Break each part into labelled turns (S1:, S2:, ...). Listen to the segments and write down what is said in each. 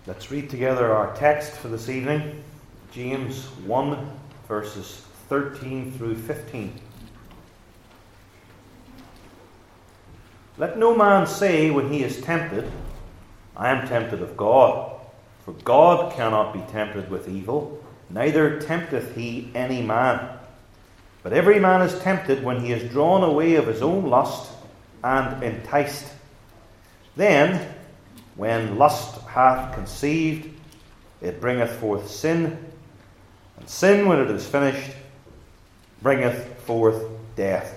S1: Let's read together our text for this evening, James 1, verses 13 through 15. Let no man say when he is tempted, I am tempted of God. For God cannot be tempted with evil, neither tempteth he any man. But every man is tempted when he is drawn away of his own lust and enticed. Then, when lust hath conceived, it bringeth forth sin, and sin, when it is finished, bringeth forth death.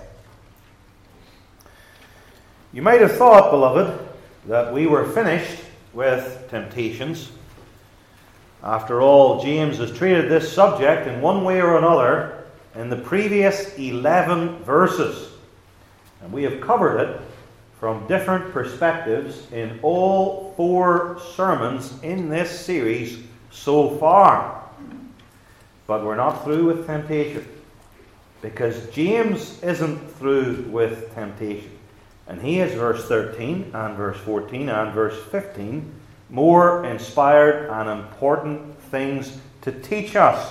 S1: You might have thought, beloved, that we were finished with temptations. After all, James has treated this subject in one way or another in the previous 11 verses. And we have covered it from different perspectives in all 4 sermons in this series so far. But we're not through with temptation, because James isn't through with temptation. And he has verse 13 and verse 14 and verse 15 more inspired and important things to teach us.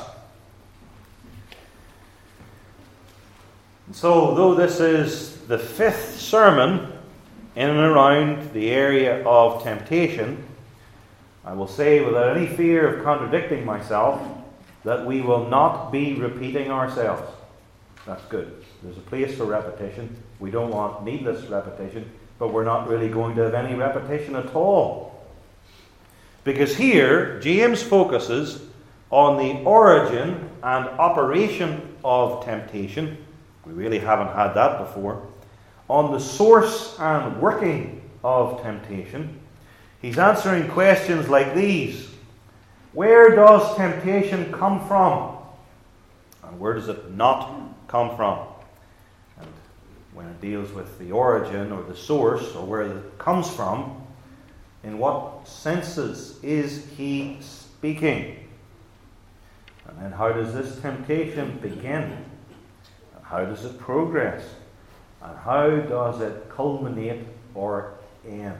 S1: So, though this is the 5th sermon in and around the area of temptation, I will say without any fear of contradicting myself that we will not be repeating ourselves. That's good. There's a place for repetition. We don't want needless repetition, but we're not really going to have any repetition at all. Because here, James focuses on the origin and operation of temptation. We really haven't had that before. On the source and working of temptation. He's answering questions like these. Where does temptation come from? And where does it not come from? And when it deals with the origin or the source or where it comes from, in what senses is he speaking? And then how does this temptation begin? And how does it progress? And how does it culminate or end?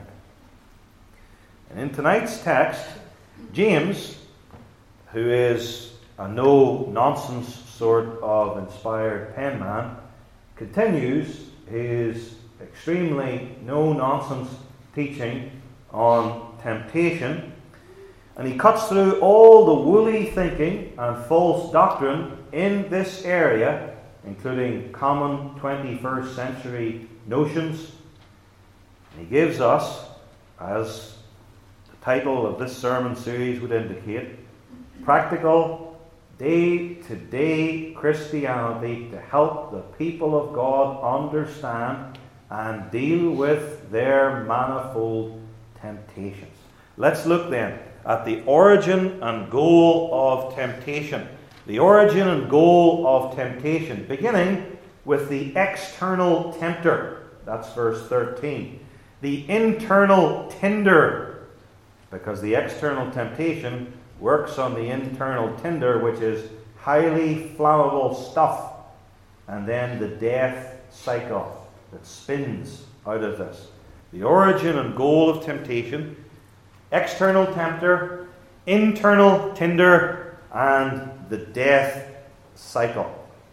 S1: And in tonight's text, James, who is a no-nonsense sort of inspired penman, continues his extremely no-nonsense teaching on temptation, and he cuts through all the woolly thinking and false doctrine in this area, including common 21st century notions. And he gives us, as the title of this sermon series would indicate, practical day-to-day Christianity to help the people of God understand and deal with their manifold temptations. Let's look then at the origin and goal of temptation. The origin and goal of temptation, beginning with the external tempter. That's verse 13. The internal tinder, because the external temptation works on the internal tinder, which is highly flammable stuff, and then the death cycle that spins out of this. The origin and goal of temptation, external tempter, internal tinder, and the death cycle.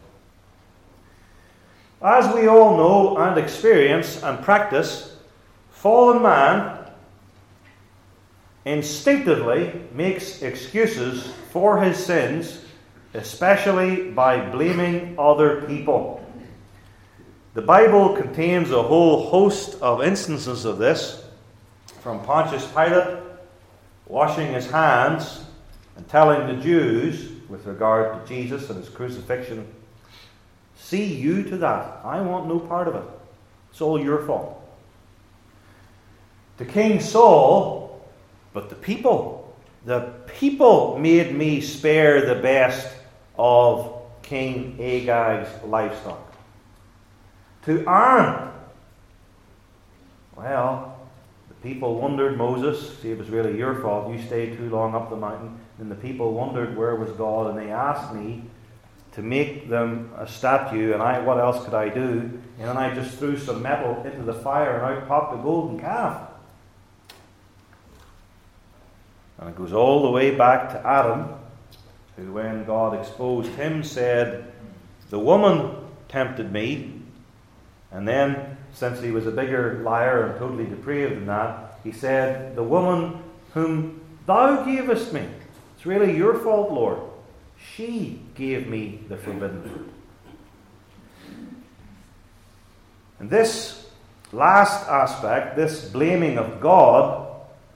S1: As we all know and experience and practice, fallen man instinctively makes excuses for his sins, especially by blaming other people. The Bible contains a whole host of instances of this, from Pontius Pilate washing his hands and telling the Jews with regard to Jesus and his crucifixion, see you to that. I want no part of it. It's all your fault. To King Saul, but the people made me spare the best of King Agag's livestock. To Aaron, well, the people wondered, Moses, see, it was really your fault. You stayed too long up the mountain. And the people wondered where was God, and they asked me to make them a statue, and what else could I do? And then I just threw some metal into the fire, and out popped a golden calf. And it goes all the way back to Adam, who, when God exposed him, said, "The woman tempted me." And then, since he was a bigger liar and totally depraved than that, he said, "The woman whom thou gavest me." It's really your fault, Lord. She gave me the forbidden fruit. And this last aspect, this blaming of God,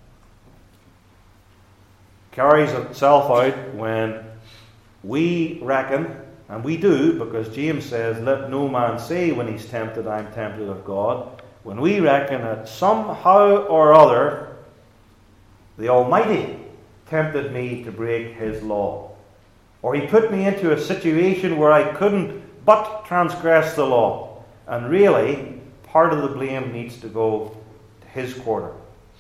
S1: carries itself out when we reckon, and we do, because James says, "Let no man say when he's tempted, I'm tempted of God." When we reckon that somehow or other the Almighty tempted me to break his law, or he put me into a situation where I couldn't but transgress the law, and really part of the blame needs to go to his quarter.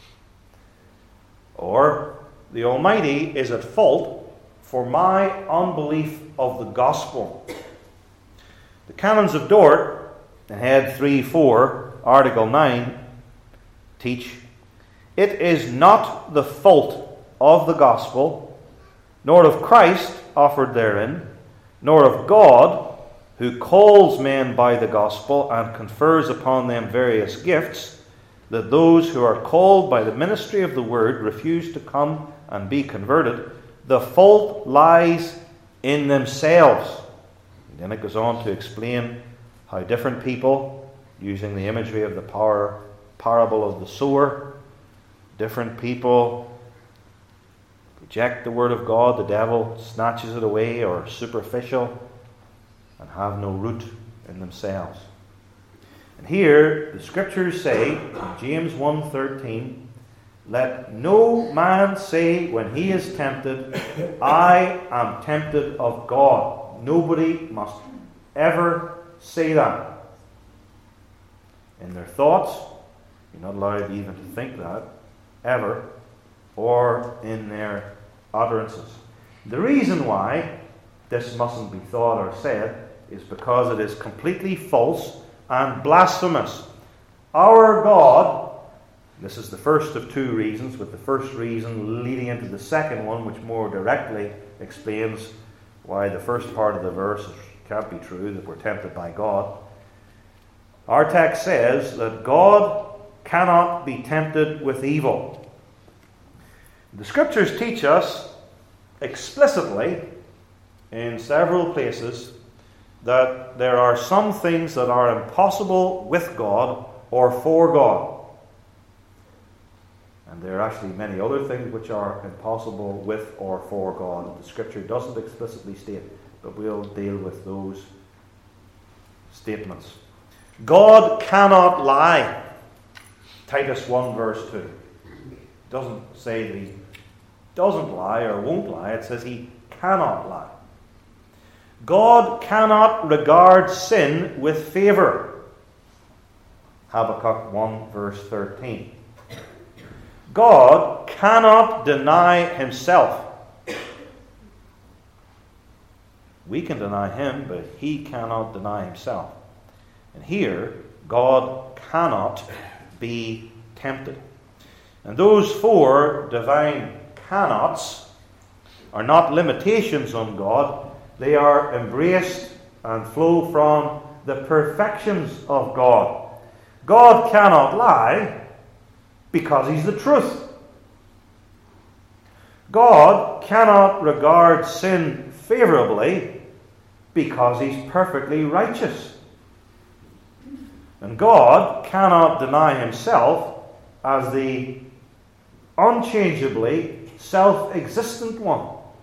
S1: Or the Almighty is at fault for my unbelief of the gospel. The Canons of Dort, in Head 3.4, Article 9, teach, "It is not the fault of the gospel, nor of Christ offered therein, nor of God, who calls men by the gospel and confers upon them various gifts, that those who are called by the ministry of the word refuse to come and be converted. The fault lies in themselves." And then it goes on to explain how different people, using the imagery of the parable of the sower, different people reject the word of God, the devil snatches it away, or are superficial and have no root in themselves. And here the scriptures say, in James 1:13, "Let no man say when he is tempted, I am tempted of God." Nobody must ever say that. In their thoughts, you're not allowed even to think that, ever, or in their utterances. The reason why this mustn't be thought or said is because it is completely false and blasphemous. Our God, this is the first of two reasons, with the first reason leading into the second one, which more directly explains why the first part of the verse can't be true, that we're tempted by God. Our text says that God cannot be tempted with evil. The scriptures teach us explicitly in several places that there are some things that are impossible with God or for God. And there are actually many other things which are impossible with or for God. The scripture doesn't explicitly state, but we'll deal with those statements. God cannot lie. Titus 1 verse 2. It doesn't say that he doesn't lie or won't lie. It says he cannot lie. God cannot regard sin with favour. Habakkuk 1 verse 13. God cannot deny himself. We can deny him, but he cannot deny himself. And here, God cannot be tempted. And those four divine cannots are not limitations on God. They are embraced and flow from the perfections of God. God cannot lie because he's the truth. God cannot regard sin favorably because he's perfectly righteous. And God cannot deny himself as the unchangeably self-existent one.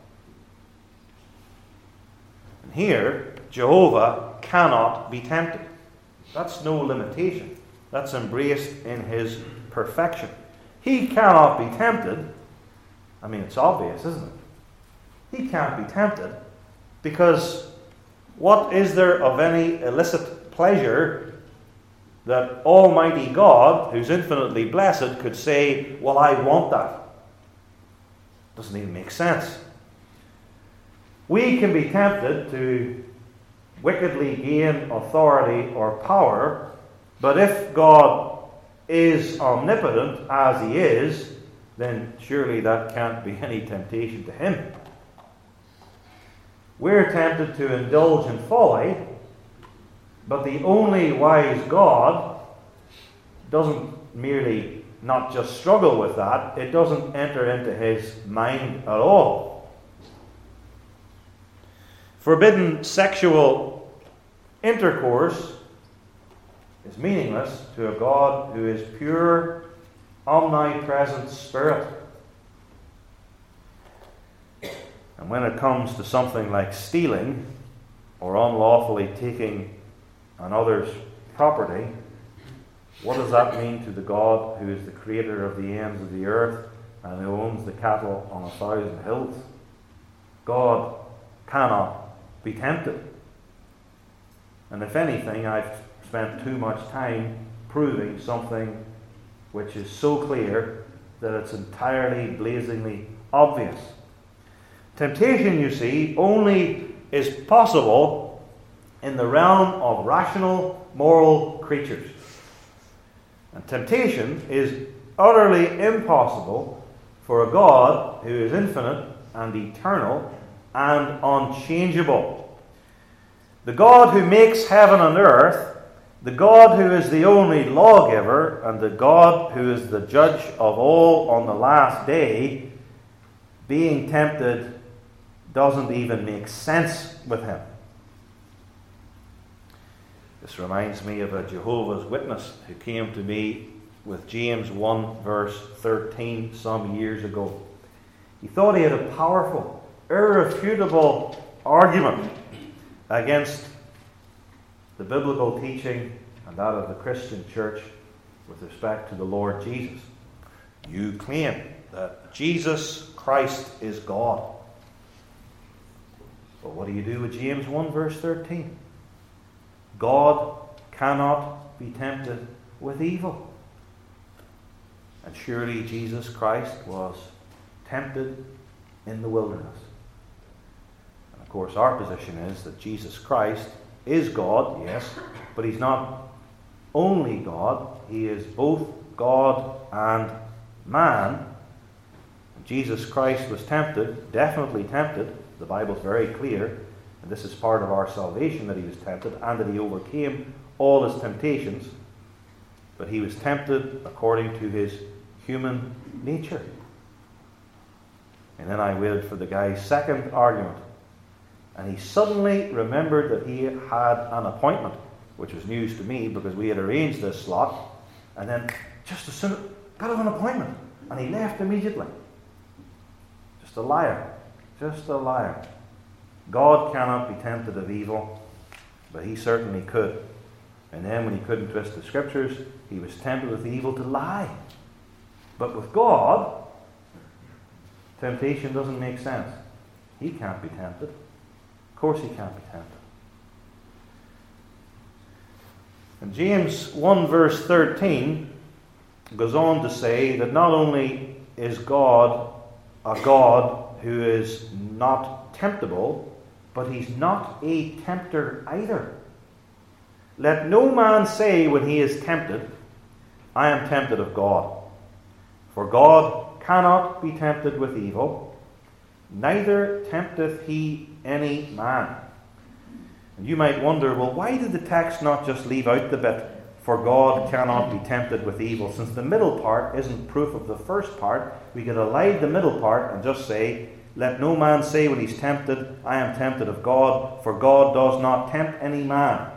S1: And here, Jehovah cannot be tempted. That's no limitation. That's embraced in his perfection. He cannot be tempted. I mean, it's obvious, isn't it? He can't be tempted because what is there of any illicit pleasure that Almighty God, who's infinitely blessed, could say, well, I want that? Doesn't even make sense. We can be tempted to wickedly gain authority or power, but if God is omnipotent, as he is, then surely that can't be any temptation to him. We're tempted to indulge in folly, but the only wise God doesn't merely not just struggle with that, it doesn't enter into his mind at all. Forbidden sexual intercourse is meaningless to a God who is pure, omnipresent spirit. And when it comes to something like stealing or unlawfully taking another's property, what does that mean to the God who is the creator of the ends of the earth and who owns the cattle on 1,000 hills? God cannot be tempted. And if anything, I've spent too much time proving something which is so clear that it's entirely, blazingly obvious. Temptation, you see, only is possible in the realm of rational, moral creatures. And temptation is utterly impossible for a God who is infinite and eternal and unchangeable. The God who makes heaven and earth, the God who is the only lawgiver, and the God who is the judge of all on the last day, being tempted doesn't even make sense with him. This reminds me of a Jehovah's Witness who came to me with James 1 verse 13 some years ago. He thought he had a powerful, irrefutable argument against the biblical teaching and that of the Christian church with respect to the Lord Jesus. You claim that Jesus Christ is God. But what do you do with James 1 verse 13? God cannot be tempted with evil. And surely Jesus Christ was tempted in the wilderness. And of course our position is that Jesus Christ is God, yes, but he's not only God, he is both God and man. Jesus Christ was tempted, definitely tempted. The Bible's very clear, and this is part of our salvation, that he was tempted and that he overcame all his temptations. But he was tempted according to his human nature. And then I waited for the guy's second argument, and he suddenly remembered that he had an appointment, which was news to me because we had arranged this slot, and then just as soon as got an appointment, and he left immediately. Just a liar. Just a liar. God cannot be tempted of evil, but he certainly could. And then when he couldn't twist the scriptures, he was tempted with evil to lie. But with God, temptation doesn't make sense. He can't be tempted. Of course he can't be tempted. And James 1 verse 13 goes on to say that not only is God a God who is not temptable, but he's not a tempter either. Let no man say when he is tempted, I am tempted of God. For God cannot be tempted with evil, neither tempteth he any man. And you might wonder, well, why did the text not just leave out the bit, for God cannot be tempted with evil? Since the middle part isn't proof of the first part, we could elide the middle part and just say, let no man say when he's tempted, I am tempted of God, for God does not tempt any man.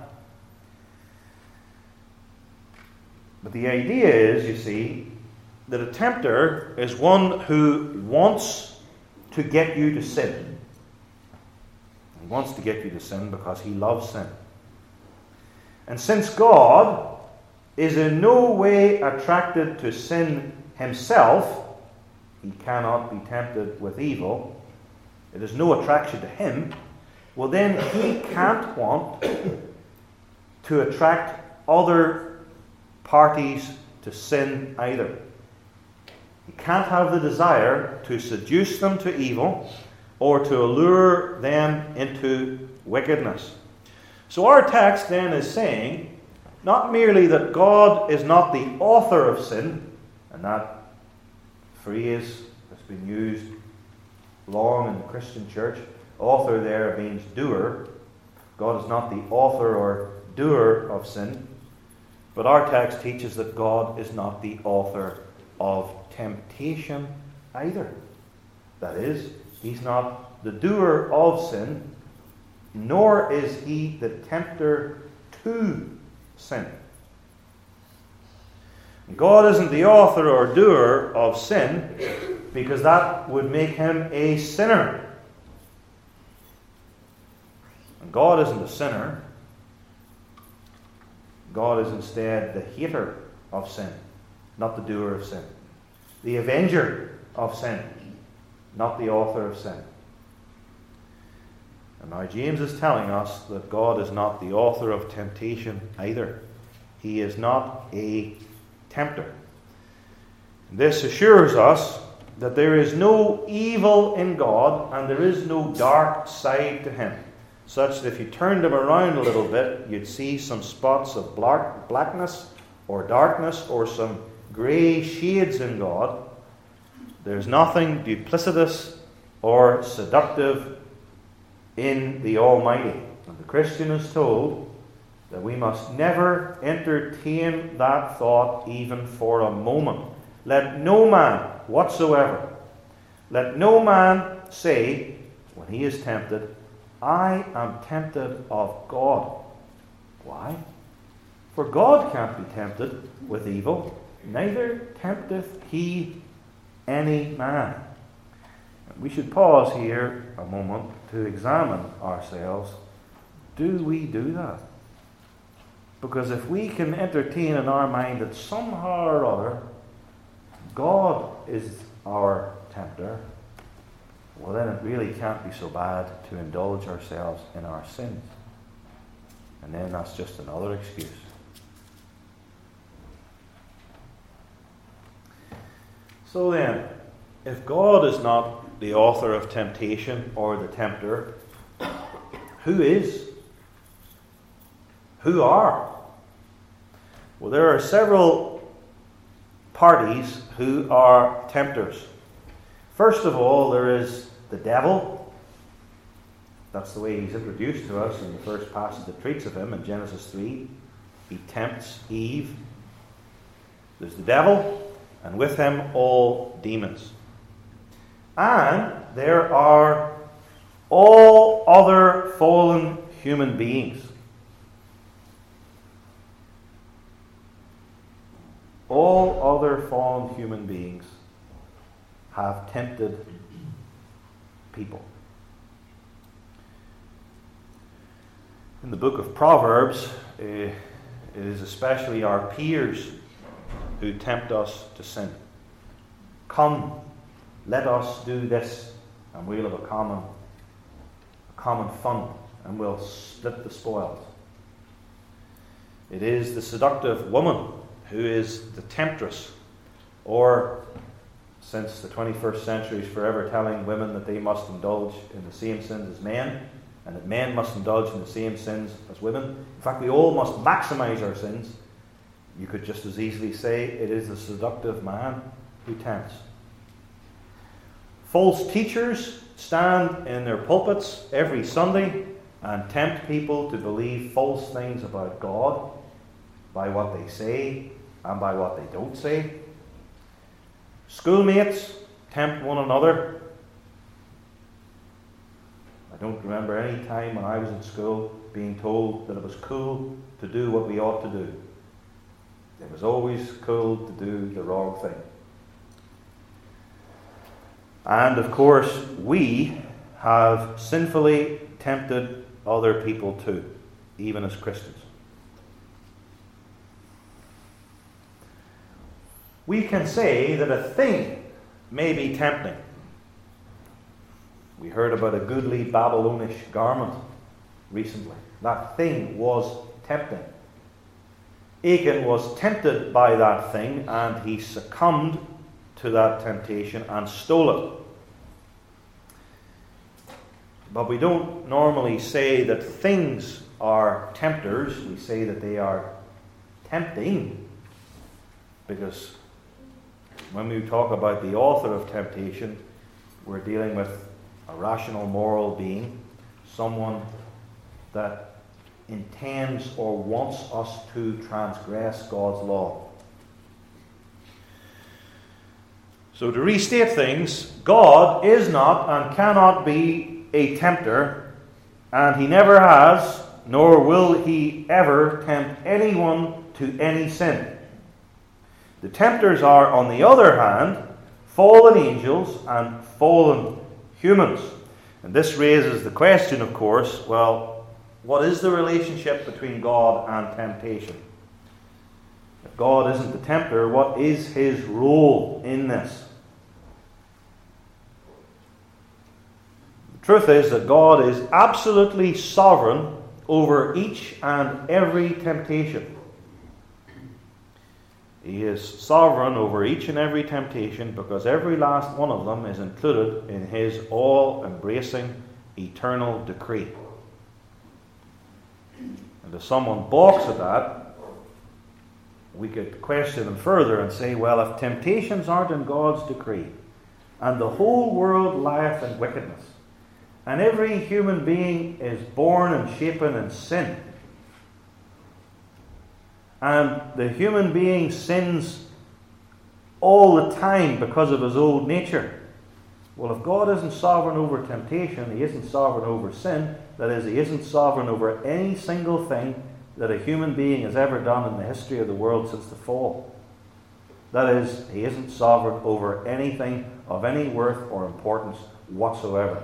S1: But the idea is, you see, that a tempter is one who wants to get you to sin. He wants to get you to sin because he loves sin. And since God is in no way attracted to sin himself, he cannot be tempted with evil. It is no attraction to him. Well, then he can't want to attract other parties to sin either. He can't have the desire to seduce them to evil or to allure them into wickedness. So our text then is saying not merely that God is not the author of sin, and that phrase that's been used long in the Christian church. Author there means doer. God is not the author or doer of sin. But our text teaches that God is not the author of temptation either. That is, He's not the doer of sin, nor is He the tempter to sin. God isn't the author or doer of sin because that would make Him a sinner. And God isn't a sinner. God is instead the hater of sin, not the doer of sin. The avenger of sin, not the author of sin. And now James is telling us that God is not the author of temptation either. He is not a tempter. This assures us that there is no evil in God and there is no dark side to Him, such that if you turned Him around a little bit, you'd see some spots of blackness or darkness or some grey shades in God. There's nothing duplicitous or seductive in the Almighty. And the Christian is told that we must never entertain that thought even for a moment. Let no man whatsoever, let no man say when he is tempted, I am tempted of God. Why? For God can't be tempted with evil, neither tempteth He any man. We should pause here a moment to examine ourselves. Do we do that? Because if we can entertain in our mind that somehow or other God is our tempter, well then it really can't be so bad to indulge ourselves in our sins. And then that's just another excuse. So then, if God is not the author of temptation or the tempter, who is? Who are? Well, there are several parties who are tempters. First of all, there is the devil. That's the way he's introduced to us in the first passage that treats of him in Genesis 3. He tempts Eve. There's the devil, and with him all demons. And there are all other fallen human beings. All other fallen human beings have tempted people. In the book of Proverbs, it is especially our peers who tempt us to sin. Come, let us do this, and we'll have a common fund, and we'll split the spoils. It is the seductive woman who is the temptress, or since the 21st century is forever telling women that they must indulge in the same sins as men, and that men must indulge in the same sins as women. In fact, we all must maximize our sins. You could just as easily say it is the seductive man who tempts. False teachers stand in their pulpits every Sunday and tempt people to believe false things about God by what they say and by what they don't say. Schoolmates tempt one another. I don't remember any time when I was in school being told that it was cool to do what we ought to do. It was always cool to do the wrong thing. And of course, we have sinfully tempted other people too, even as Christians. We can say that a thing may be tempting. We heard about a goodly Babylonish garment recently. That thing was tempting. Achan was tempted by that thing, and he succumbed to that temptation and stole it. But we don't normally say that things are tempters. We say that they are tempting, because when we talk about the author of temptation, we're dealing with a rational moral being, someone that intends or wants us to transgress God's law. So to restate things, God is not and cannot be a tempter, and he never has, nor will he ever tempt anyone to any sin. The tempters are, on the other hand, fallen angels and fallen humans. And this raises the question, of course, well, what is the relationship between God and temptation? If God isn't the tempter, what is his role in this? The truth is that God is absolutely sovereign over each and every temptation. He is sovereign over each and every temptation because every last one of them is included in his all-embracing eternal decree. And if someone balks at that, we could question them further and say, well, if temptations aren't in God's decree, and the whole world lieth in wickedness, and every human being is born and shapen in sin, and the human being sins all the time because of his old nature. Well, if God isn't sovereign over temptation, he isn't sovereign over sin, that is, he isn't sovereign over any single thing that a human being has ever done in the history of the world since the fall. That is, he isn't sovereign over anything of any worth or importance whatsoever.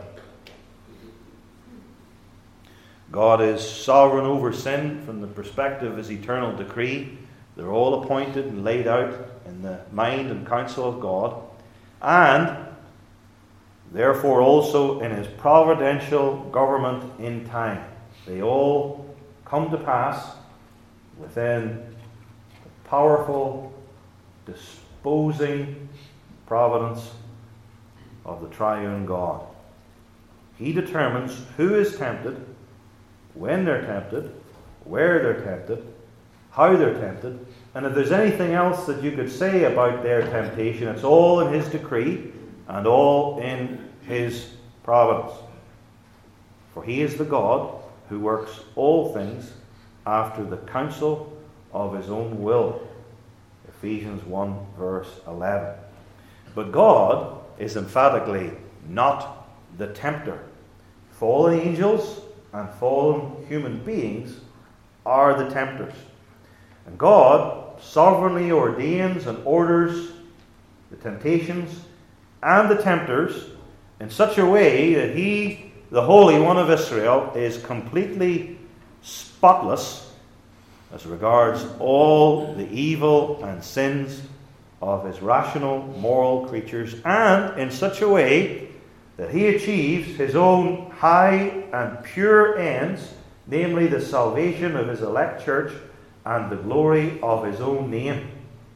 S1: God is sovereign over sin from the perspective of his eternal decree. They're all appointed and laid out in the mind and counsel of God, and therefore also in his providential government in time. They all come to pass within the powerful, disposing providence of the triune God. He determines who is tempted, when they're tempted, where they're tempted, how they're tempted, and if there's anything else that you could say about their temptation, it's all in his decree and all in his providence. For he is the God who works all things after the counsel of his own will. Ephesians 1 verse 11. But God is emphatically not the tempter. Fallen angels and fallen human beings are the tempters. And God sovereignly ordains and orders the temptations and the tempters in such a way that he, the Holy One of Israel, is completely spotless as regards all the evil and sins of his rational, moral creatures, and in such a way that he achieves his own high and pure ends, namely the salvation of his elect church and the glory of his own name.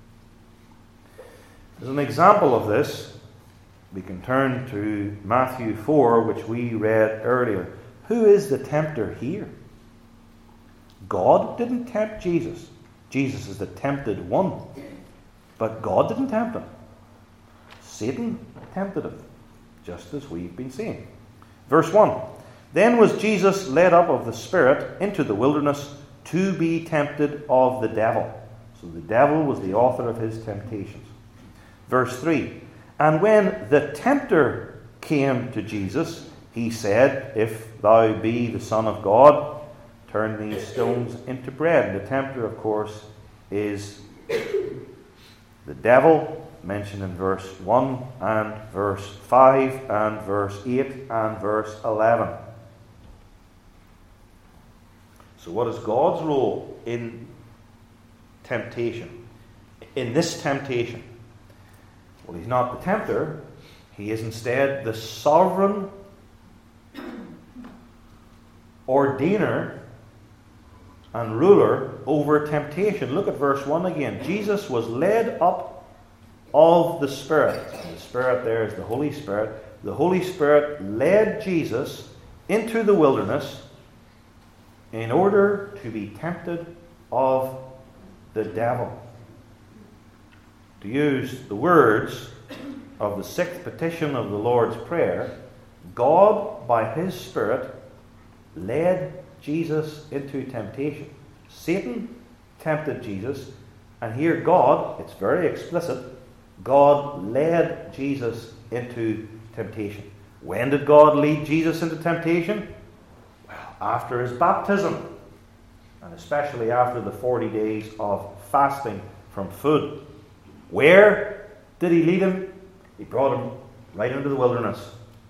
S1: As an example of this, we can turn to Matthew 4, which we read earlier. Who is the tempter here? God didn't tempt Jesus. Jesus is the tempted one. But God didn't tempt him. Satan tempted him, just as we've been seeing. Verse 1. Then was Jesus led up of the Spirit into the wilderness to be tempted of the devil. So the devil was the author of his temptations. Verse 3. And when the tempter came to Jesus, he said, If thou be the Son of God, turn these stones into bread. And the tempter, of course, is the devil, mentioned in verse 1 and verse 5 and verse 8 and verse 11. So what is God's role in temptation? In this temptation? Well, he's not the tempter. He is instead the sovereign ordainer and ruler over temptation. Look at verse 1 again. Jesus was led up of the Spirit. And the Spirit there is the Holy Spirit. The Holy Spirit led Jesus into the wilderness in order to be tempted of the devil. To use the words of the 6th petition of the Lord's Prayer, God, by His Spirit, led Jesus into temptation. Satan tempted Jesus, and here God, it's very explicit, God led Jesus into temptation. When did God lead Jesus into temptation? Well, after His baptism, and especially after the 40 days of fasting from food. Where did He lead Him? He brought Him right into the wilderness.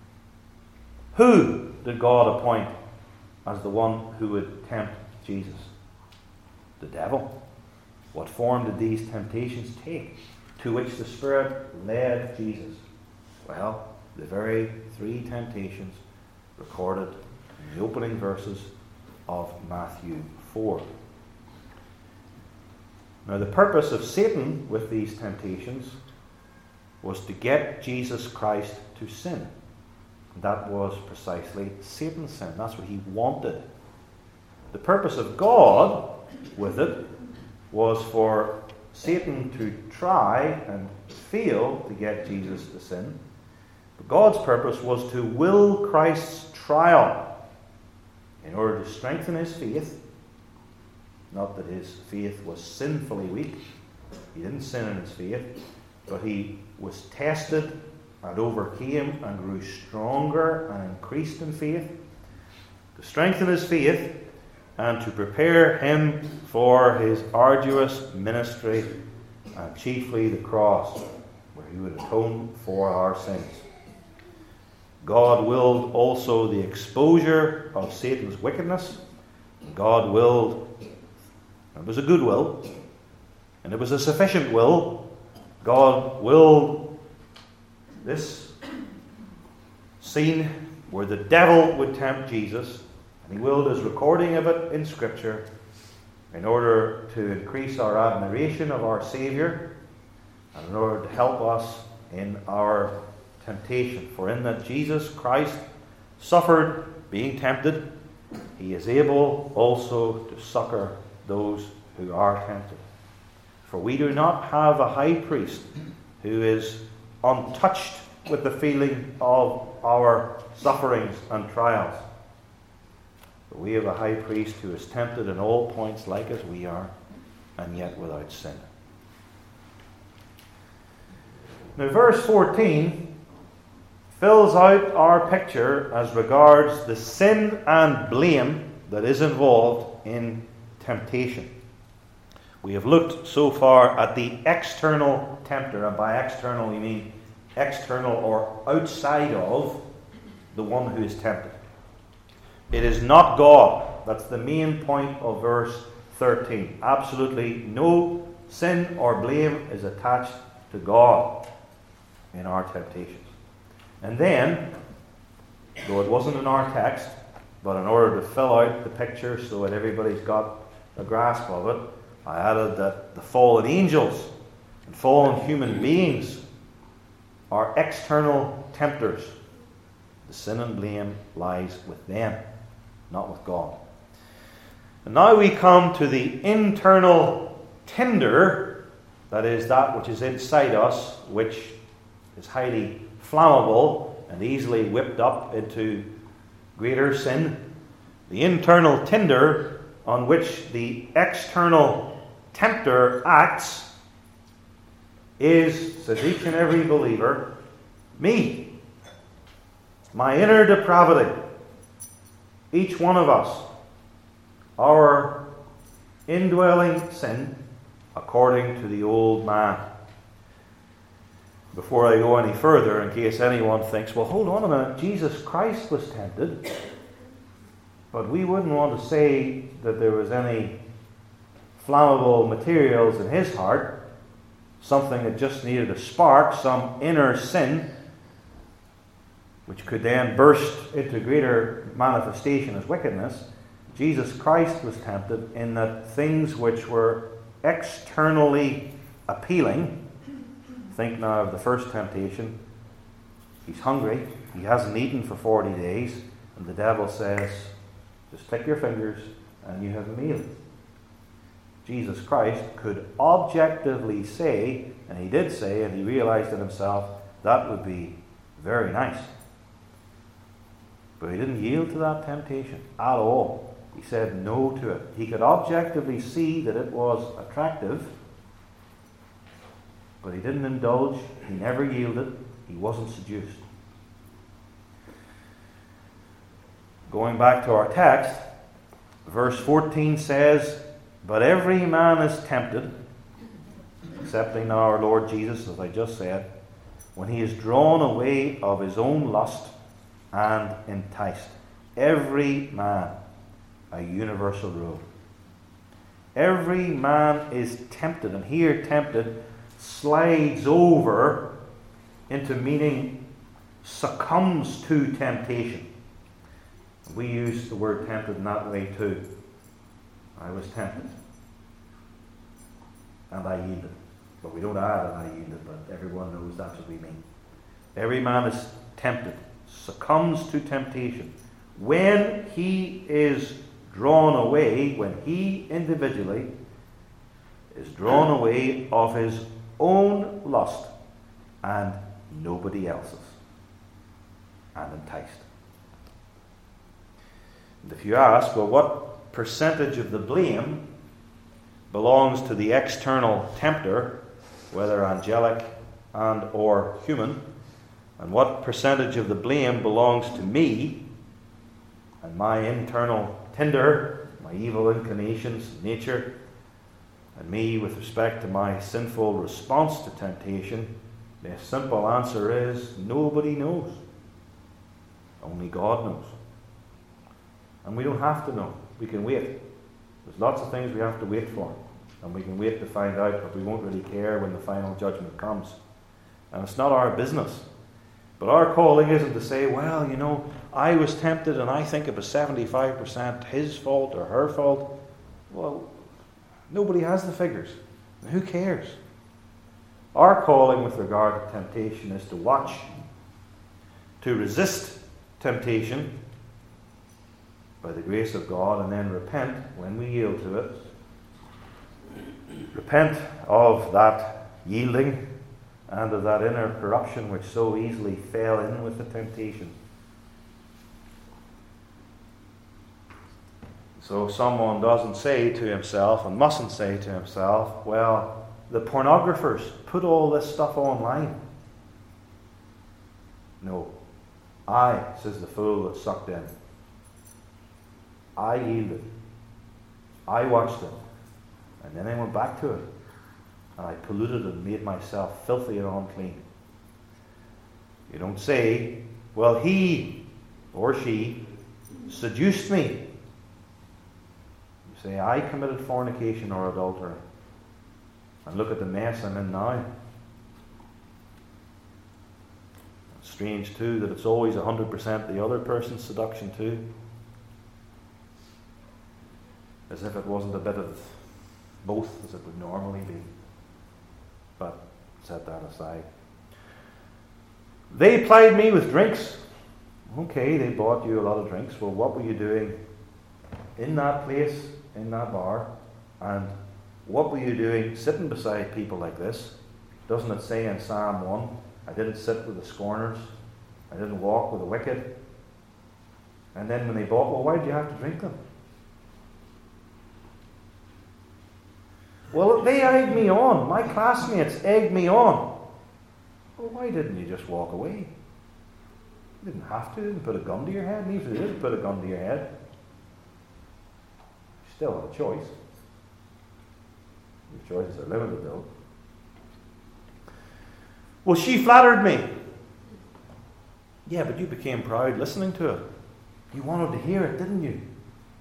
S1: Who did God appoint as the one who would tempt Jesus? The devil. What form did these temptations take to which the Spirit led Jesus? Well, the very 3 temptations recorded in the opening verses of Matthew 4. Now, the purpose of Satan with these temptations was to get Jesus Christ to sin. That was precisely Satan's sin. That's what he wanted. The purpose of God with it was for Satan to try and fail to get Jesus to sin. But God's purpose was to will Christ's trial in order to strengthen his faith. Not that his faith was sinfully weak. He didn't sin in his faith. But he was tested and overcame and grew stronger and increased in faith. To strengthen his faith and to prepare him for his arduous ministry, and chiefly the cross, where he would atone for our sins. God willed also the exposure of Satan's wickedness. God willed, it was a good will, and it was a sufficient will. God willed this scene where the devil would tempt Jesus, and he willed his recording of it in Scripture in order to increase our admiration of our Saviour and in order to help us in our temptation. For in that Jesus Christ suffered being tempted, he is able also to succor those who are tempted. For we do not have a high priest who is untouched with the feeling of our sufferings and trials. But we have a high priest who is tempted in all points like as we are, and yet without sin. Now, verse 14 fills out our picture as regards the sin and blame that is involved in temptation. We have looked so far at the external tempter, and by external we mean external or outside of the one who is tempted. It is not God. That's the main point of verse 13. Absolutely no sin or blame is attached to God in our temptations. And then, though it wasn't in our text, but in order to fill out the picture so that everybody's got a grasp of it, I added that the fallen angels and fallen human beings are external tempters. The sin and blame lies with them, not with God. And now we come to the internal tinder, that is that which is inside us, which is highly flammable and easily whipped up into greater sin. The internal tinder on which the external tempter acts is, says each and every believer, me. My inner depravity. Each one of us. Our indwelling sin according to the old man. Before I go any further, in case anyone thinks, well, hold on a minute, Jesus Christ was tempted. But we wouldn't want to say that there was any flammable materials in his heart, something that just needed a spark, some inner sin, which could then burst into greater manifestation as wickedness. Jesus Christ was tempted in that things which were externally appealing. Think now of the first temptation. He's hungry. He hasn't eaten for 40 days. And the devil says, just click your fingers and you have a meal. Jesus Christ could objectively say And he did say, and he realized in himself, that would be very nice. But he didn't yield to that temptation at all. He said no to it. He could objectively see that it was attractive, but he didn't indulge. He never yielded. He wasn't seduced. Going back to our text, verse 14 says, "But every man is tempted," excepting now our Lord Jesus, as I just said, "when he is drawn away of his own lust and enticed." Every man, a universal rule. Every man is tempted, and here tempted slides over into meaning succumbs to temptation. We use the word tempted in that way too. I was tempted, and I yielded. But we don't add and I yielded, but everyone knows that's what we mean. Every man is tempted, succumbs to temptation. When he is drawn away, when he individually is drawn away of his own lust and nobody else's, and enticed. And if you ask, well, what percentage of the blame belongs to the external tempter, whether angelic and or human, and what percentage of the blame belongs to me and my internal tinder, my evil inclinations, nature, and me with respect to my sinful response to temptation, the simple answer is nobody knows. Only God knows. And we don't have to know. We can wait. There's lots of things we have to wait for. And we can wait to find out, but we won't really care when the final judgment comes. And it's not our business. But our calling isn't to say, well, you know, I was tempted and I think it was 75% his fault or her fault. Well, nobody has the figures. Who cares? Our calling with regard to temptation is to watch, to resist temptation by the grace of God, and then repent when we yield to it. Repent of that yielding and of that inner corruption which so easily fell in with the temptation. So someone doesn't say to himself, and mustn't say to himself, well, the pornographers put all this stuff online. No. I, says the fool that sucked in, I yielded. I watched it. And then I went back to it. And I polluted and made myself filthy and unclean. You don't say, well, he or she seduced me. You say, I committed fornication or adultery. And look at the mess I'm in now. It's strange too that it's always 100% the other person's seduction too. As if it wasn't a bit of both as it would normally be. But set that aside. They plied me with drinks. Okay, they bought you a lot of drinks. Well, what were you doing in that place, in that bar? And what were you doing sitting beside people like this? Doesn't it say in Psalm 1, I didn't sit with the scorners, I didn't walk with the wicked? And then when they bought, well, why did you have to drink them? Well, they egged me on. My classmates egged me on. Well, why didn't you just walk away? You didn't have to. You didn't put a gun to your head. And even if you did put a gun to your head, you still have a choice. Your choices are limited, though. Well, she flattered me. Yeah, but you became proud listening to it. You wanted to hear it, didn't you?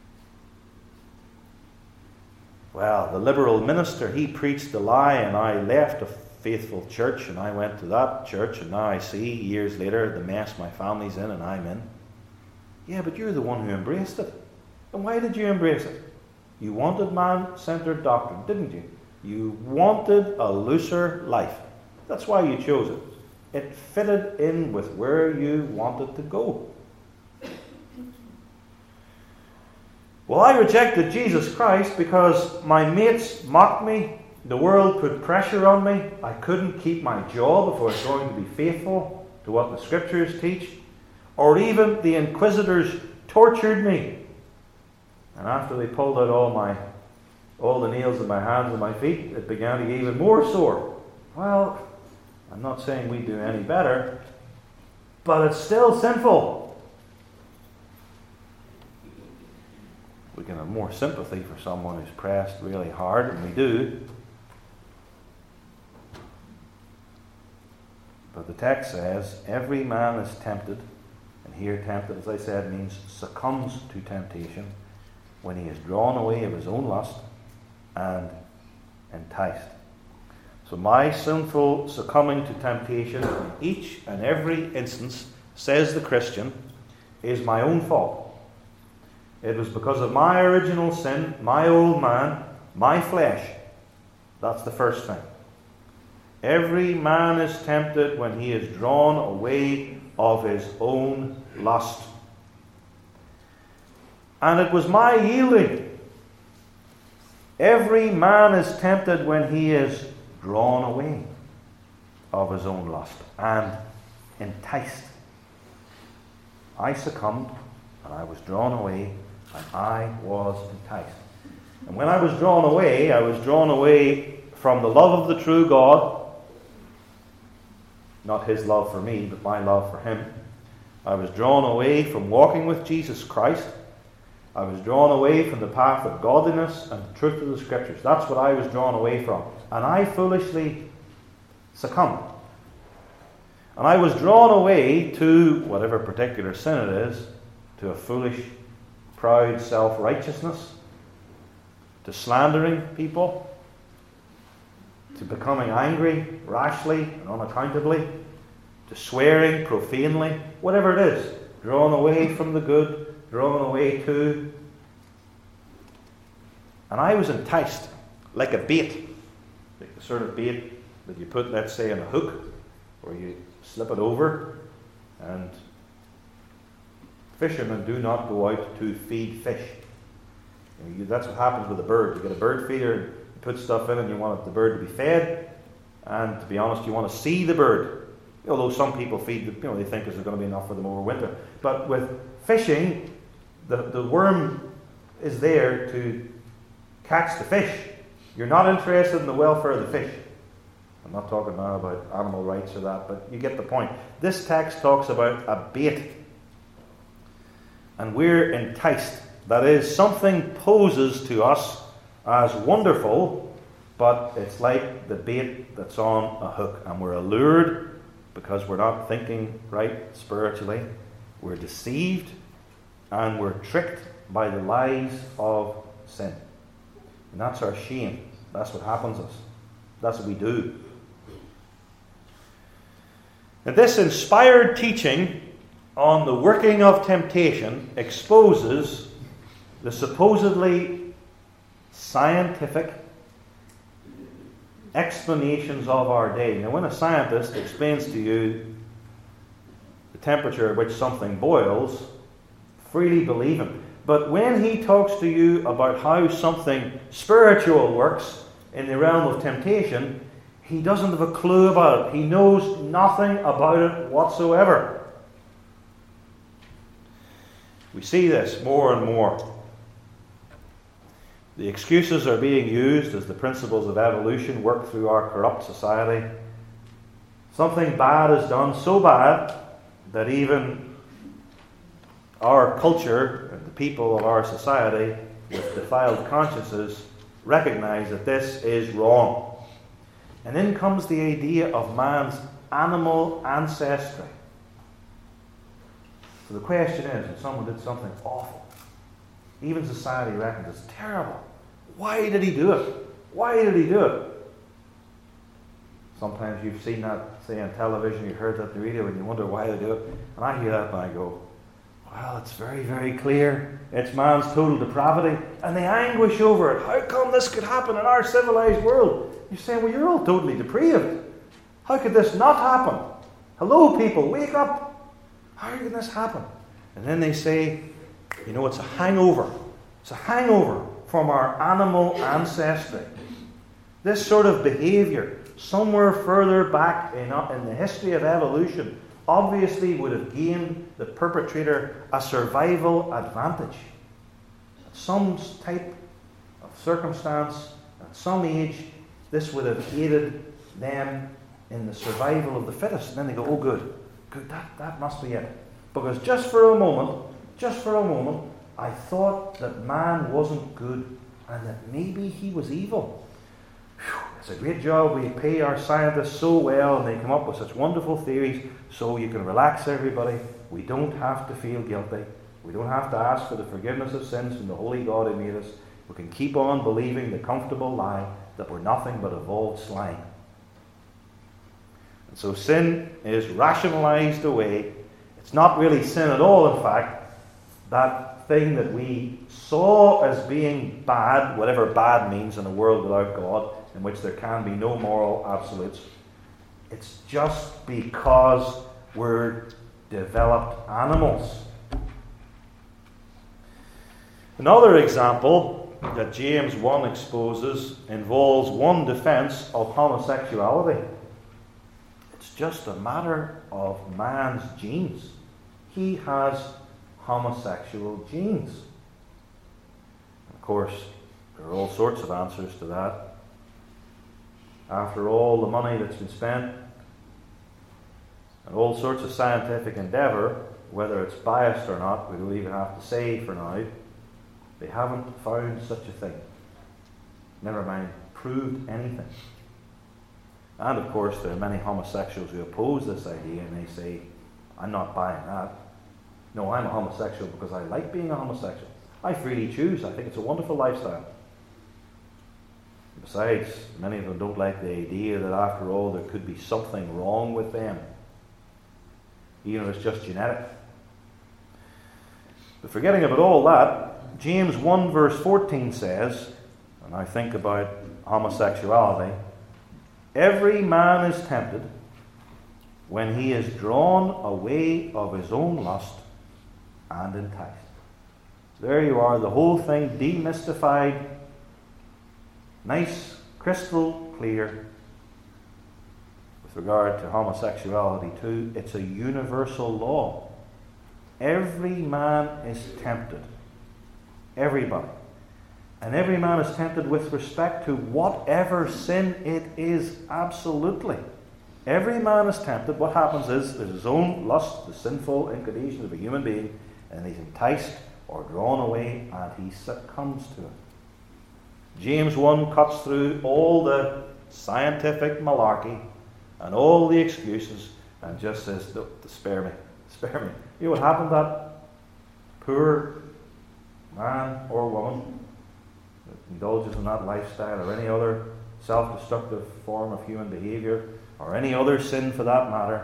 S1: Well, the liberal minister, he preached the lie, and I left a faithful church, and I went to that church, and now I see, years later, the mess my family's in and I'm in. Yeah, but you're the one who embraced it. And why did you embrace it? You wanted man-centered doctrine, didn't you? You wanted a looser life. That's why you chose it. It fitted in with where you wanted to go. Well, I rejected Jesus Christ because my mates mocked me, the world put pressure on me. I couldn't keep my job if I was going to be faithful to what the Scriptures teach. Or even the inquisitors tortured me. And after they pulled out all the nails in my hands and my feet, it began to get even more sore. Well, I'm not saying we do any better, but it's still sinful. We can have more sympathy for someone who's pressed really hard, and we do. But the text says, every man is tempted, and here tempted, as I said, means succumbs to temptation, when he is drawn away of his own lust and enticed. So my sinful succumbing to temptation in each and every instance, says the Christian, is my own fault. It was because of my original sin, my old man, my flesh. That's the first thing. Every man is tempted when he is drawn away of his own lust. And it was my yielding. Every man is tempted when he is drawn away of his own lust and enticed. I succumbed, and I was drawn away, and I was enticed. And when I was drawn away from the love of the true God, not his love for me, but my love for him. I was drawn away from walking with Jesus Christ. I was drawn away from the path of godliness and the truth of the Scriptures. That's what I was drawn away from. And I foolishly succumbed. And I was drawn away to whatever particular sin it is, to a foolish, proud self-righteousness, to slandering people, to becoming angry, rashly and unaccountably, to swearing profanely, whatever it is, drawn away from the good, drawn away to. And I was enticed, like a bait, like the sort of bait that you put, let's say, in a hook, where you slip it over, and fishermen do not go out to feed fish. That's what happens with a bird. You get a bird feeder, and you put stuff in, and you want the bird to be fed, and to be honest, you want to see the bird. Although some people feed, they think there's going to be enough for them over winter. But with fishing, the worm is there to catch the fish. You're not interested in the welfare of the fish. I'm not talking now about animal rights or that, but you get the point. This text talks about a bait. And we're enticed. That is, something poses to us as wonderful, but it's like the bait that's on a hook. And we're allured because we're not thinking right spiritually. We're deceived and we're tricked by the lies of sin. And that's our shame. That's what happens to us. That's what we do. And this inspired teaching on the working of temptation exposes the supposedly scientific explanations of our day. Now, when a scientist explains to you the temperature at which something boils, freely believe him. But when he talks to you about how something spiritual works in the realm of temptation, he doesn't have a clue about it. He knows nothing about it whatsoever. We see this more and more. The excuses are being used as the principles of evolution work through our corrupt society. Something bad is done, so bad that even our culture and the people of our society with defiled consciences recognize that this is wrong. And then comes the idea of man's animal ancestry. So the question is, if someone did something awful, even society reckons it's terrible, why did he do it? Why did he do it? Sometimes you've seen that, say, on television, you heard that on the radio, and you wonder why they do it. And I hear that and I go, well, it's very, very clear. It's man's total depravity. And they anguish over it. How come this could happen in our civilized world? You're saying, well, you're all totally depraved. How could this not happen? Hello, people, wake up. How can this happen? And then they say, it's a hangover. It's a hangover from our animal ancestry. This sort of behavior, somewhere further back in the history of evolution, obviously would have gained the perpetrator a survival advantage. At some type of circumstance, at some age, this would have aided them in the survival of the fittest. And then they go, oh good, that must be it. Because just for a moment, I thought that man wasn't good and that maybe he was evil. Whew, it's a great job. We pay our scientists so well and they come up with such wonderful theories so you can relax everybody. We don't have to feel guilty. We don't have to ask for the forgiveness of sins from the holy God who made us. We can keep on believing the comfortable lie that we're nothing but evolved slime. And so sin is rationalized away. It's not really sin at all, in fact. That thing that we saw as being bad, whatever bad means in a world without God, in which there can be no moral absolutes, it's just because we're developed animals. Another example that James 1 exposes involves one defense of homosexuality. It's just a matter of man's genes. He has homosexual genes. Of course, there are all sorts of answers to that. After all the money that's been spent and all sorts of scientific endeavour, whether it's biased or not, we don't even have to say for now, they haven't found such a thing. Never mind, proved anything. And of course, there are many homosexuals who oppose this idea and they say, I'm not buying that. No, I'm a homosexual because I like being a homosexual. I freely choose. I think it's a wonderful lifestyle. Besides, many of them don't like the idea that after all there could be something wrong with them, even if it's just genetic. But forgetting about all that, James 1 verse 14 says, and I think about homosexuality, every man is tempted when he is drawn away of his own lust and enticed. So there you are, the whole thing demystified, nice, crystal clear. With regard to homosexuality too, it's a universal law. Every man is tempted. Everybody. And every man is tempted with respect to whatever sin it is, absolutely. Every man is tempted. What happens is there's his own lust, the sinful inclinations of a human being, and he's enticed or drawn away and he succumbs to it. James 1 cuts through all the scientific malarkey and all the excuses and just says, no, spare me. You know what happened to that poor man or woman that indulges in that lifestyle or any other self-destructive form of human behavior or any other sin for that matter?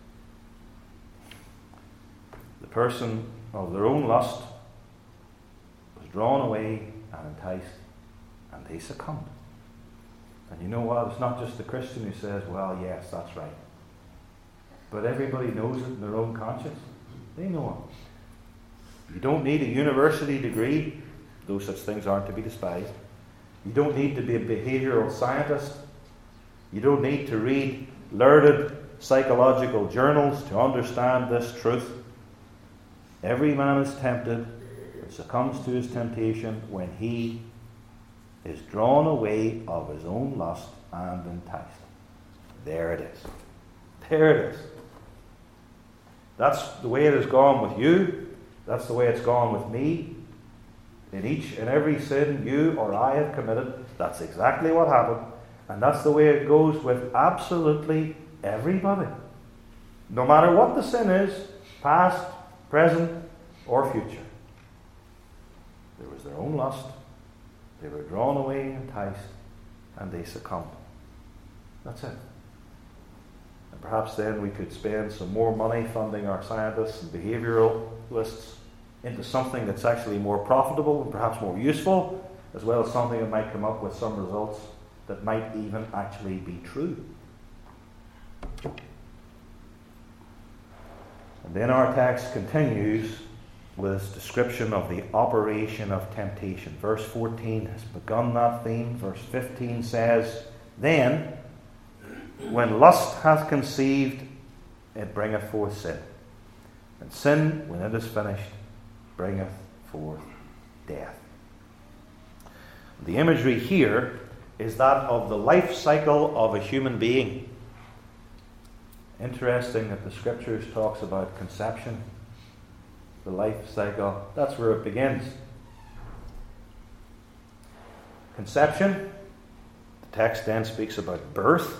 S1: The person of their own lust was drawn away and enticed and they succumbed. And you know what? It's not just the Christian who says, well, yes, that's right. But everybody knows it in their own conscience. They know it. You don't need a university degree, though such things aren't to be despised. You don't need to be a behavioral scientist. You don't need to read learned psychological journals to understand this truth. Every man is tempted and succumbs to his temptation when he is drawn away of his own lust and enticed. There it is. There it is. That's the way it has gone with you. That's the way it's gone with me. In each and every sin you or I have committed, that's exactly what happened. And that's the way it goes with absolutely everybody. No matter what the sin is, past, present, or future. There was their own lust. They were drawn away, enticed, and they succumbed. That's it. And perhaps then we could spend some more money funding our scientists and behavioralists into something that's actually more profitable and perhaps more useful, as well as something that might come up with some results that might even actually be true. And then our text continues with its description of the operation of temptation. Verse 14 has begun that theme. Verse 15 says, Then, when lust hath conceived, it bringeth forth sin. And sin, when it is finished, bringeth forth death. The imagery here is that of the life cycle of a human being. Interesting that the Scriptures talks about conception, the life cycle. That's where it begins. Conception, the text then speaks about birth,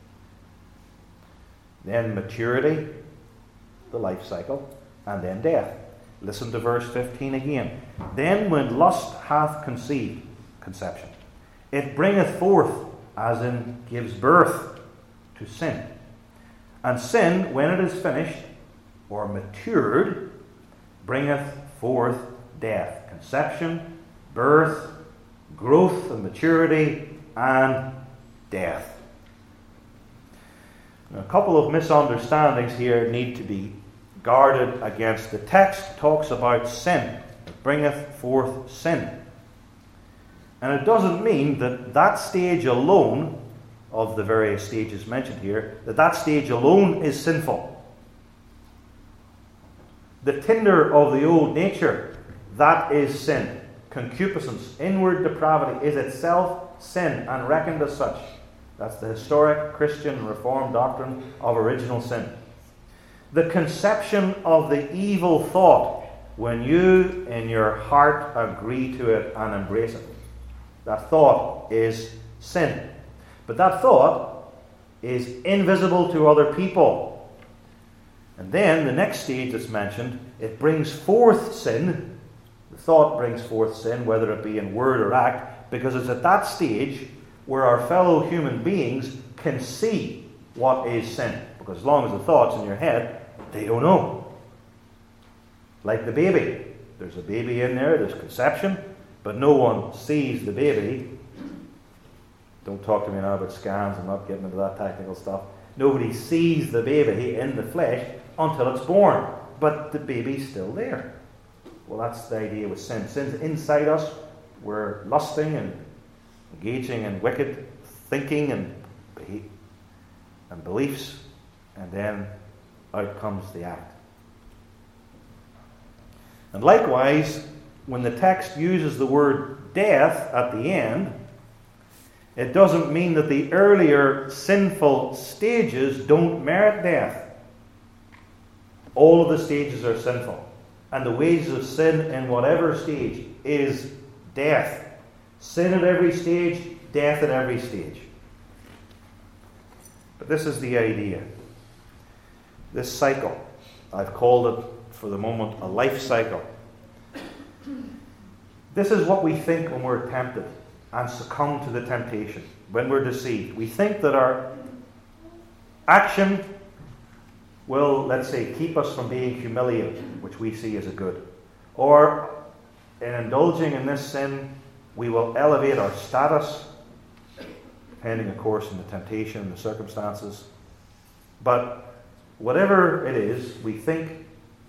S1: then maturity, the life cycle, and then death. Listen to verse 15 again. Then when lust hath conceived, conception, it bringeth forth, as in gives birth to sin. And sin, when it is finished, or matured, bringeth forth death. Conception, birth, growth and maturity, and death. Now, a couple of misunderstandings here need to be guarded against. The text talks about sin. It bringeth forth sin. And it doesn't mean that that stage alone, of the various stages mentioned here, that stage alone is sinful. The tinder of the old nature, that is sin. Concupiscence, inward depravity, is itself sin and reckoned as such. That's the historic Christian Reformed doctrine of original sin. The conception of the evil thought, when you in your heart agree to it and embrace it, that thought is sin. But that thought is invisible to other people. And then the next stage that's mentioned, it brings forth sin. The thought brings forth sin, whether it be in word or act, because it's at that stage where our fellow human beings can see what is sin. Because as long as the thought's in your head, they don't know. Like the baby. There's a baby in there, there's conception, but no one sees the baby. Don't talk to me now about scans, I'm not getting into that technical stuff. Nobody sees the baby in the flesh until it's born. But the baby's still there. Well, that's the idea with sin. Sin's inside us. We're lusting and engaging in wicked thinking and beliefs, and then out comes the act. And likewise, when the text uses the word death at the end, it doesn't mean that the earlier sinful stages don't merit death. All of the stages are sinful. And the wages of sin in whatever stage is death. Sin at every stage, death at every stage. But this is the idea. This cycle, I've called it for the moment a life cycle. This is what we think when we're tempted and succumb to the temptation, when we're deceived. We think that our action will, let's say, keep us from being humiliated, which we see as a good. Or in indulging in this sin, we will elevate our status, depending, of course, on the temptation and the circumstances. But whatever it is, we think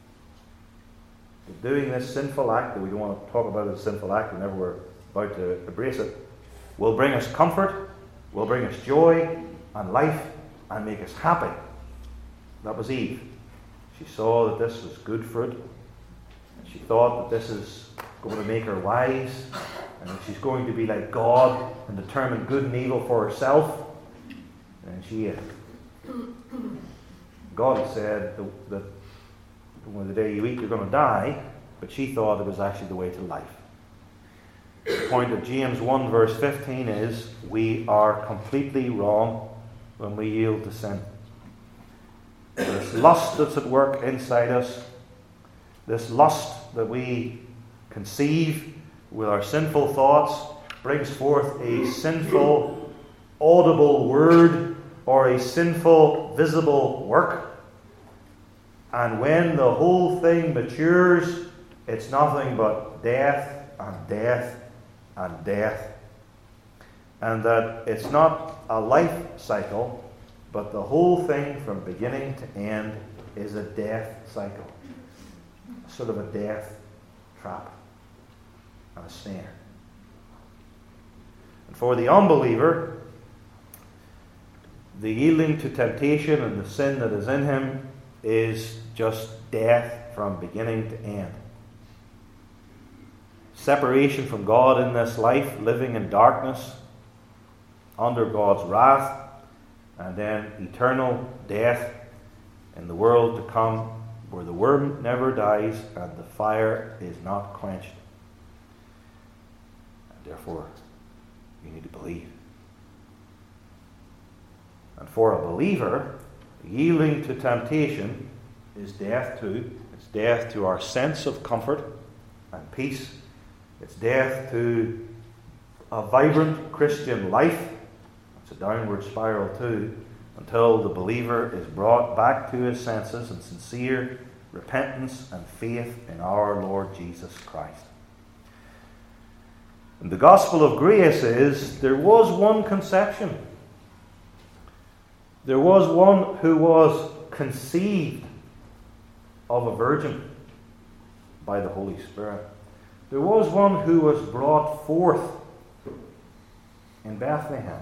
S1: that doing this sinful act, that we don't want to talk about as a sinful act whenever we're about to embrace it, will bring us comfort, will bring us joy and life, and make us happy. That was Eve. She saw that this was good fruit, and she thought that this is going to make her wise, and that she's going to be like God and determine good and evil for herself. And she ate it. God had said that when the day you eat, you're going to die, but she thought it was actually the way to life. The point of James 1 verse 15 is, we are completely wrong when we yield to sin. This lust that's at work inside us, this lust that we conceive with our sinful thoughts, brings forth a sinful audible word or a sinful visible work. And when the whole thing matures, it's nothing but death and death and death. And that it's not a life cycle, but the whole thing from beginning to end is a death cycle. Sort of a death trap and a snare. And for the unbeliever, the yielding to temptation and the sin that is in him is just death from beginning to end. Separation from God in this life, living in darkness, under God's wrath, and then eternal death in the world to come, where the worm never dies and the fire is not quenched. And therefore, you need to believe. And for a believer, yielding to temptation is death too. It's death to our sense of comfort and peace. It's death to a vibrant Christian life. It's a downward spiral too, until the believer is brought back to his senses in sincere repentance and faith in our Lord Jesus Christ. And the gospel of grace is, there was one conception. There was one who was conceived of a virgin by the Holy Spirit. There was one who was brought forth in Bethlehem.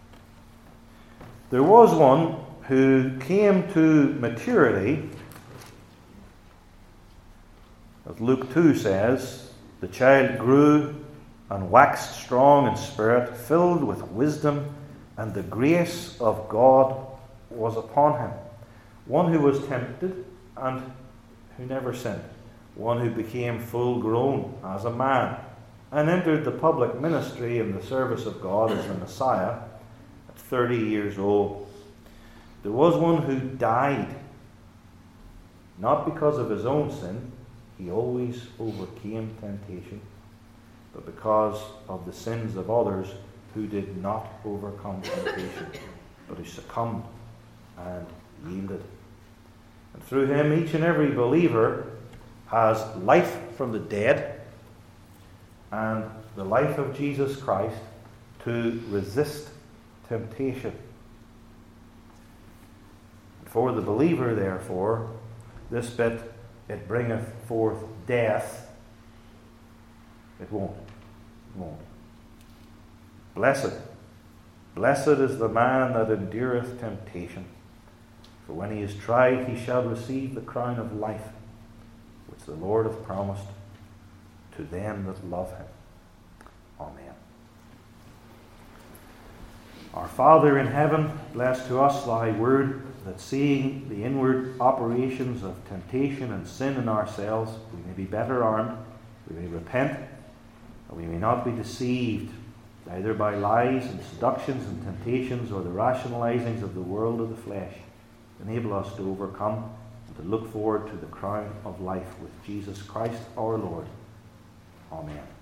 S1: There was one who came to maturity. As Luke 2 says, the child grew and waxed strong in spirit, filled with wisdom, and the grace of God was upon him. One who was tempted and who never sinned. One who became full grown as a man and entered the public ministry in the service of God as the Messiah at 30 years old. There was one who died, not because of his own sin. He always overcame temptation, but because of the sins of others who did not overcome temptation, but who succumbed and yielded. And through him, each and every believer has life from the dead and the life of Jesus Christ to resist temptation. For the believer, therefore, this bit, it bringeth forth death. It won't. It won't. Blessed is the man that endureth temptation, for when he is tried, he shall receive the crown of life, which the Lord hath promised to them that love him. Amen. Our Father in heaven, bless to us thy word, that seeing the inward operations of temptation and sin in ourselves, we may be better armed, we may repent, and we may not be deceived either by lies and seductions and temptations or the rationalizings of the world of the flesh. Enable us to overcome and to look forward to the crown of life with Jesus Christ our Lord. Amen.